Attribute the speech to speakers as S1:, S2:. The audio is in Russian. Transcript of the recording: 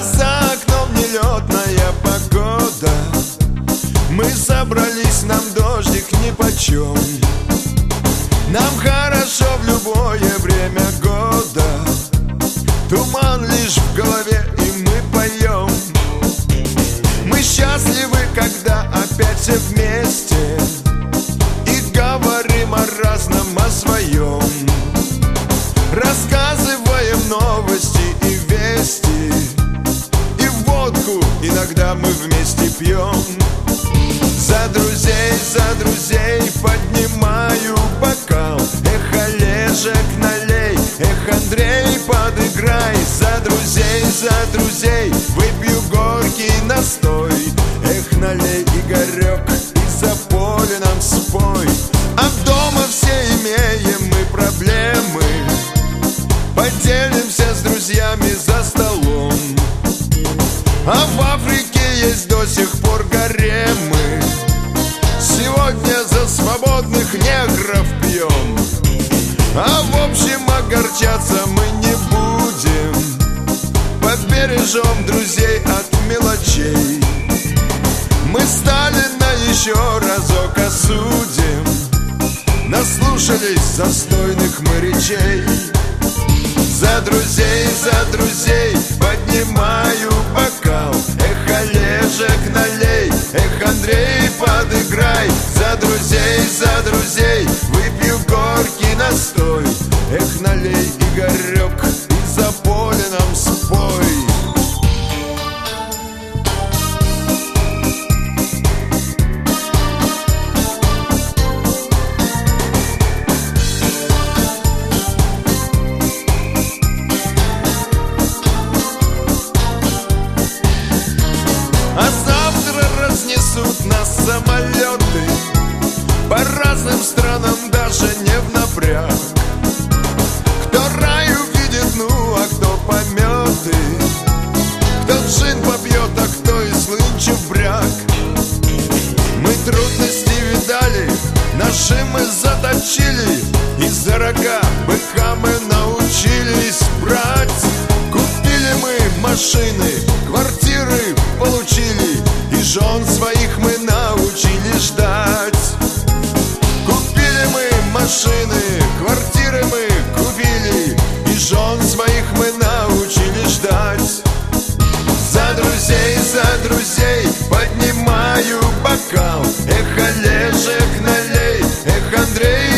S1: за окном нелетная погода. Мы собрались, нам дождик нипочем. Нам хорошо в любое время года. Туман лишь в голове, и мы поем. Мы счастливы, когда опять все вместе и говорим о разном, о своем. Рассказываем новости и вести, и водку иногда мы вместе пьем. За друзей поднимаю бокал. Эх, Олежек, налей, эх, Андрей, подыграй. За друзей выпью горький настой. Эх, налей, Игорек, и за поле нам спой. А дома все имеем мы проблемы, поделимся с друзьями за столом. А в Африке есть до сих пор гаремы. Сегодня за свободных негров пьем. А в общем огорчаться мы не будем, побережем друзей от мелочей. Мы Сталина еще разок осудим, наслушались застойных мы речей. За друзей поднимаю бокал. Эх, Олежек, налей, эх, Андрей, подыграй. За друзей выпью горький настой. Эх, налей, Игорек, и за поле нам спой. Разнесут нас самолеты по разным странам, даже не в напряг. Кто рай увидит, ну, а кто пометы, кто джин попьет, а кто и слынчив бряк. Мы трудности видали, наши мы заточили, и за рога быка мы научились брать. Купили мы машины, квартиры получили, и жен своих мы научили ждать. Купили мы машины, квартиры мы купили, и жен своих мы научили ждать. За друзей поднимаю бокал. Эх, Олежек, налей, эх, Андрей,